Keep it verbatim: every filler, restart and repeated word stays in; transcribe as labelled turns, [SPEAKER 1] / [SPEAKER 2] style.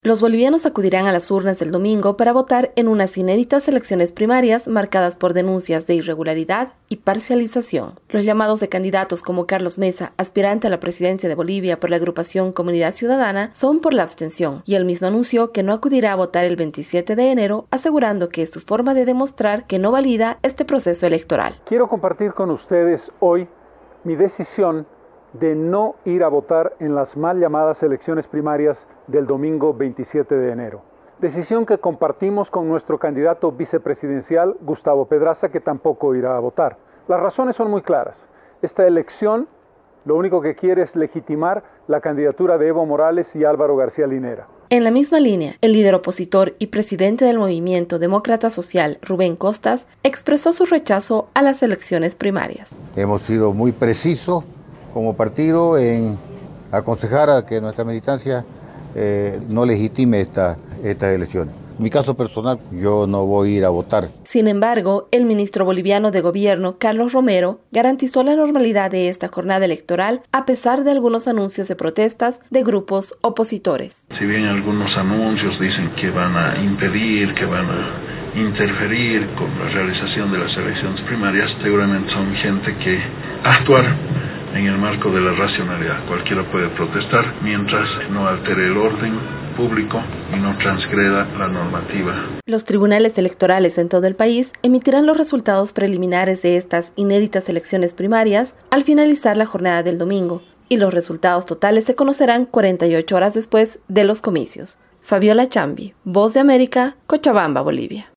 [SPEAKER 1] Los bolivianos acudirán a las urnas del domingo para votar en unas inéditas elecciones primarias marcadas por denuncias de irregularidad y parcialización. Los llamados de candidatos como Carlos Mesa, aspirante a la presidencia de Bolivia por la agrupación Comunidad Ciudadana, son por la abstención, y él mismo anunció que no acudirá a votar el veintisiete de enero, asegurando que es su forma de demostrar que no valida este proceso electoral.
[SPEAKER 2] Quiero compartir con ustedes hoy mi decisión de no ir a votar en las mal llamadas elecciones primarias del domingo veintisiete de enero. Decisión que compartimos con nuestro candidato vicepresidencial, Gustavo Pedraza, que tampoco irá a votar. Las razones son muy claras. Esta elección lo único que quiere es legitimar la candidatura de Evo Morales y Álvaro García Linera.
[SPEAKER 1] En la misma línea, el líder opositor y presidente del movimiento Demócrata Social, Rubén Costas, expresó su rechazo a las elecciones primarias.
[SPEAKER 3] Hemos sido muy precisos como partido en aconsejar a que nuestra militancia eh, no legitime esta, estas elecciones. En mi caso personal, yo no voy a ir a votar.
[SPEAKER 1] Sin embargo, el ministro boliviano de Gobierno, Carlos Romero, garantizó la normalidad de esta jornada electoral a pesar de algunos anuncios de protestas de grupos opositores.
[SPEAKER 4] Si bien algunos anuncios dicen que van a impedir, que van a interferir con la realización de las elecciones primarias, seguramente son gente que actuar en el marco de la racionalidad. Cualquiera puede protestar mientras no altere el orden público y no transgreda la normativa.
[SPEAKER 1] Los tribunales electorales en todo el país emitirán los resultados preliminares de estas inéditas elecciones primarias al finalizar la jornada del domingo, y los resultados totales se conocerán cuarenta y ocho horas después de los comicios. Fabiola Chambi, Voz de América, Cochabamba, Bolivia.